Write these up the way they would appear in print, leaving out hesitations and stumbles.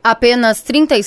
Apenas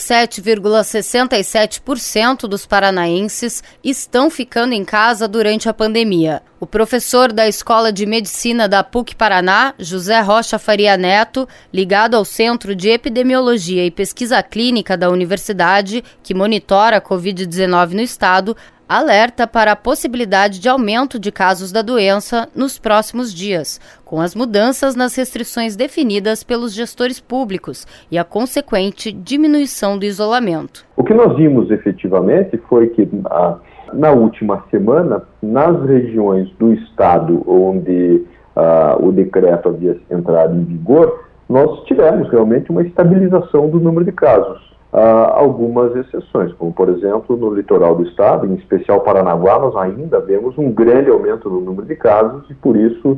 37,67% dos paranaenses estão ficando em casa durante a pandemia. O professor da Escola de Medicina da PUC-Paraná, José Rocha Faria Neto, ligado ao Centro de Epidemiologia e Pesquisa Clínica da Universidade, que monitora a Covid-19 no estado, alerta para a possibilidade de aumento de casos da doença nos próximos dias, com as mudanças nas restrições definidas pelos gestores públicos e a consequente diminuição do isolamento. O que nós vimos efetivamente foi que na última semana, nas regiões do estado onde o decreto havia entrado em vigor, nós tivemos realmente uma estabilização do número de casos. Há algumas exceções, como por exemplo no litoral do estado, em especial Paranaguá, nós ainda vemos um grande aumento no número de casos e por isso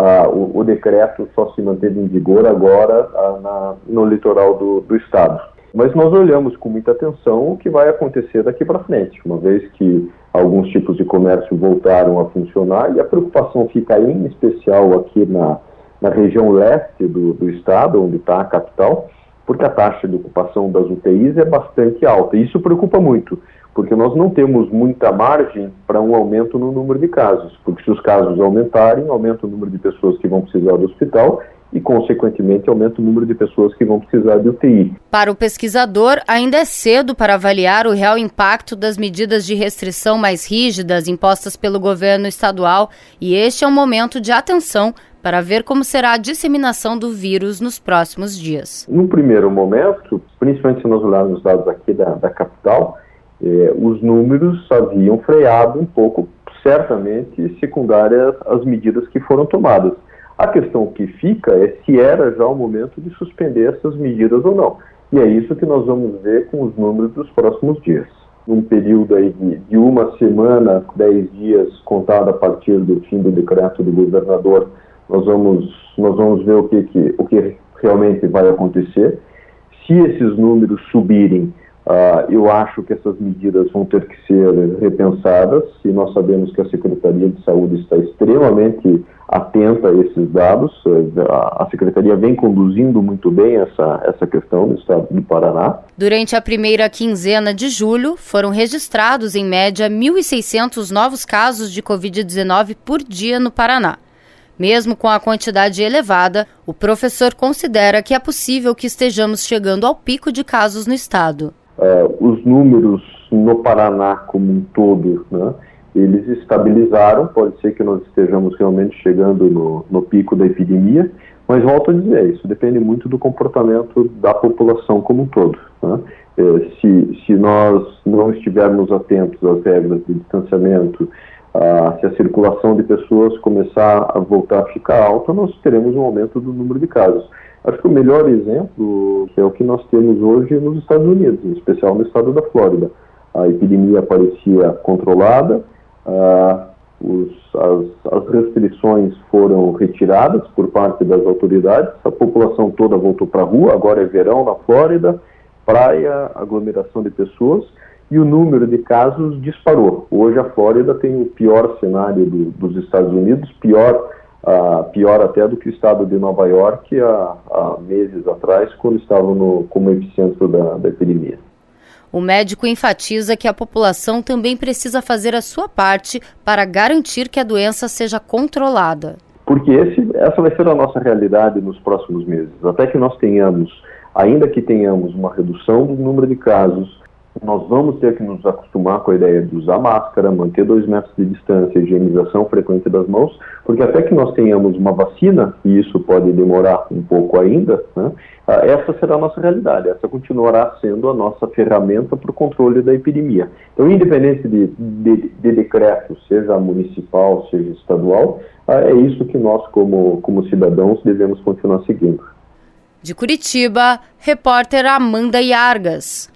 o decreto só se manteve em vigor agora no litoral do estado. Mas nós olhamos com muita atenção o que vai acontecer daqui para frente, uma vez que alguns tipos de comércio voltaram a funcionar e a preocupação fica aí, em especial aqui na região leste do estado, onde está a capital, porque a taxa de ocupação das UTIs é bastante alta. E isso preocupa muito, porque nós não temos muita margem para um aumento no número de casos, porque se os casos aumentarem, aumenta o número de pessoas que vão precisar do hospital e, consequentemente, aumenta o número de pessoas que vão precisar de UTI. Para o pesquisador, ainda é cedo para avaliar o real impacto das medidas de restrição mais rígidas impostas pelo governo estadual e este é um momento de atenção para ver como será a disseminação do vírus nos próximos dias. No primeiro momento, principalmente se nós olharmos os dados aqui da capital, os números haviam freado um pouco, certamente, secundárias às medidas que foram tomadas. A questão que fica é se era já o momento de suspender essas medidas ou não. E é isso que nós vamos ver com os números dos próximos dias. Num período aí de uma semana, 10 dias, contado a partir do fim do decreto do governador, nós vamos ver o que realmente vai acontecer. Se esses números subirem, eu acho que essas medidas vão ter que ser repensadas, e nós sabemos que a Secretaria de Saúde está extremamente atenta a esses dados. A Secretaria vem conduzindo muito bem essa questão no estado do Paraná. Durante a primeira quinzena de julho, foram registrados, em média, 1.600 novos casos de Covid-19 por dia no Paraná. Mesmo com a quantidade elevada, o professor considera que é possível que estejamos chegando ao pico de casos no estado. Os números no Paraná como um todo, né, eles estabilizaram, pode ser que nós estejamos realmente chegando no pico da epidemia, mas volto a dizer, isso depende muito do comportamento da população como um todo, né? Se nós não estivermos atentos às regras de distanciamento, se a circulação de pessoas começar a voltar a ficar alta, nós teremos um aumento do número de casos. Acho que o melhor exemplo é o que nós temos hoje nos Estados Unidos, em especial no estado da Flórida. A epidemia parecia controlada, as restrições foram retiradas por parte das autoridades, a população toda voltou para a rua, agora é verão na Flórida, praia, aglomeração de pessoas, e o número de casos disparou. Hoje a Flórida tem o pior cenário dos Estados Unidos, pior até do que o estado de Nova York há meses atrás, quando estavam como epicentro da epidemia. O médico enfatiza que a população também precisa fazer a sua parte para garantir que a doença seja controlada. Porque essa vai ser a nossa realidade nos próximos meses. Até que nós ainda que tenhamos uma redução do número de casos, nós vamos ter que nos acostumar com a ideia de usar máscara, manter 2 metros de distância, higienização frequente das mãos, porque até que nós tenhamos uma vacina, e isso pode demorar um pouco ainda, né, essa será a nossa realidade, essa continuará sendo a nossa ferramenta para o controle da epidemia. Então, independente de decreto, seja municipal, seja estadual, é isso que nós, como cidadãos, devemos continuar seguindo. De Curitiba, repórter Amanda Iargas.